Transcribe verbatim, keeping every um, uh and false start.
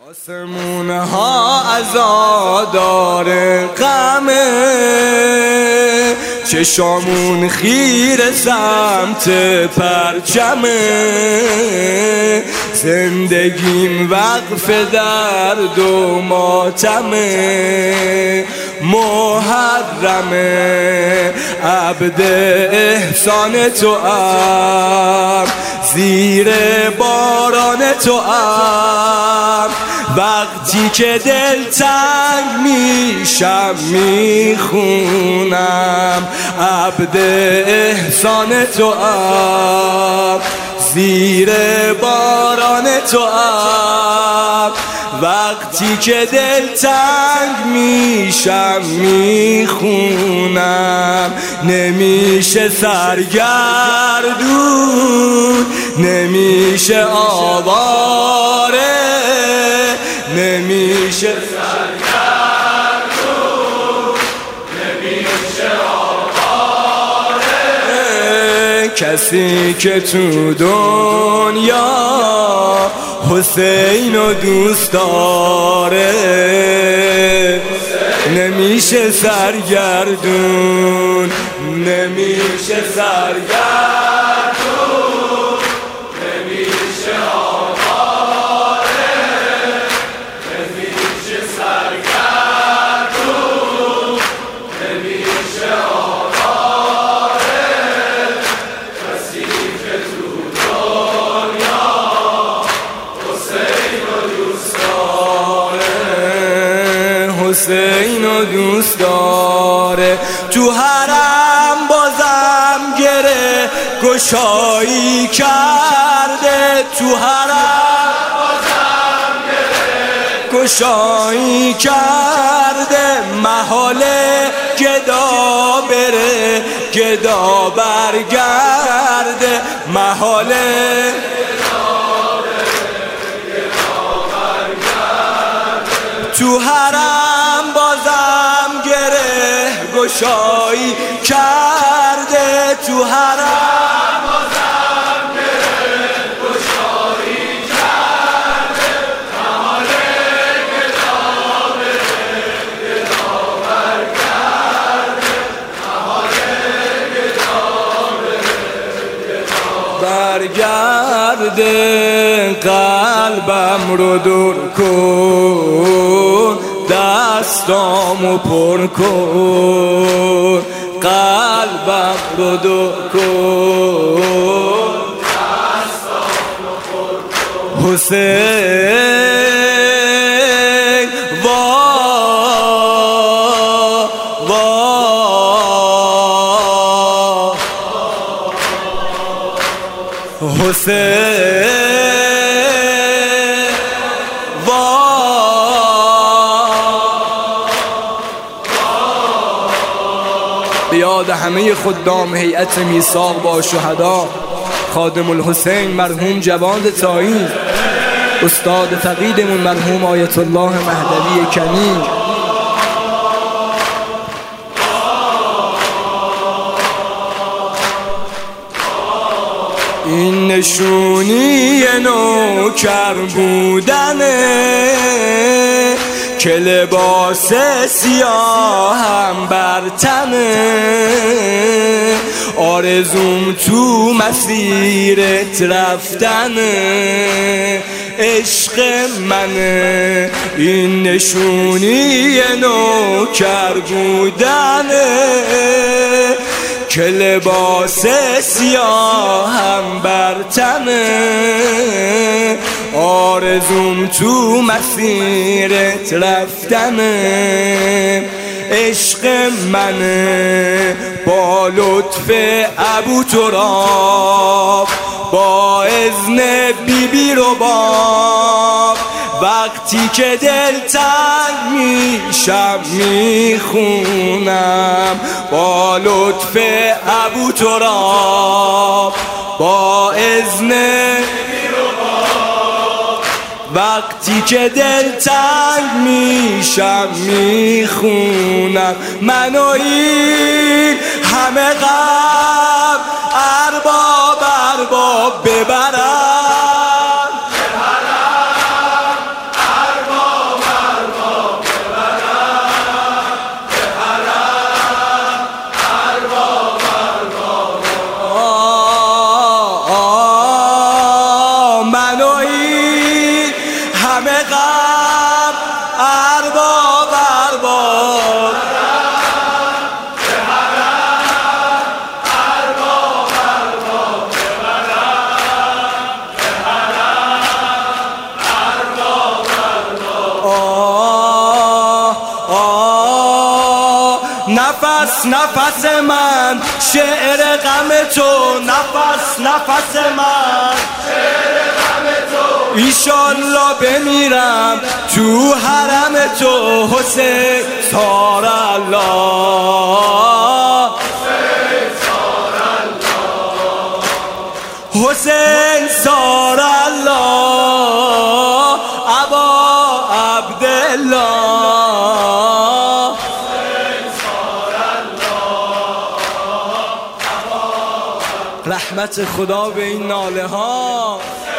آسمون ها عزادار غمه، چشامون خیر سمت پرچمه، زندگیم وقف درد و ماتمه، محرمه عبد احسان تو ام، زیر باران تو ام، وقتی که دل تنگ میشم میخونم عبد احسان تو ام، زیر باران تو ام، وقتی که دل تنگ میشم میخونم. نمیشه سرگردون، نمیشه آواره، نمیشه سرگردون، نمیشه آواره، کسی که تو دنیا حسین رو دوست داره، نمیشه سرگردون، نمیشه سرگردون، نمیشه آواره، نمیشه سرگردون، نمیشه آواره، کسی که تو دنیا حسین رو دوست داره، حسین رو دوست داره. تو حرم بازم گره گشایی کرده، تو حرم بازم گره گشایی کرده، محال گدا بره گدا برگرده، محال تو حرم بازم گره گشایی کرده، تو حرم بازم گره گشایی کرده، محال گدا بره گدا برگرده، محال گدا بره گدا برگرده. قلبم رو دور کن، دستامو پر کن، قلبم رو دور کن، دستامو پر کن، حسین وا وا حسین به یاد همه خدام هیئت میثاق با شهدا، خادم الحسین مرحوم جواد طایی، استاد فقیدمون مرحوم آیت الله مهدوی کنی. این نشونی نوکر بودنه که لباس سیاهم بر تنه، آرزوم تو مسیرت رفتنه، عشق منه. این نشونی نوکر بودنه که لباس سیاهم بر تنه، آرزوم تو مسیرت رفتنه، عشق منه. با لطف ابو تراب، با اذن بی بی رباب، وقتی که دل تنگ میشم میخونم با لطف ابو تراب، با اذن وقتی که دل تنگ میشم میخونم. من و این همه غم ارباب ارباب ببرم، ببرم ارباب همه غم ارباب ارباب نفس نفس من شعر غم تو، نفس نفس من شعر غم تو، ایشالله بمیرم تو حرم تو. حسین سار الله، حسین سار الله، ابا عبدالله، رحمت خدا به این ناله ها.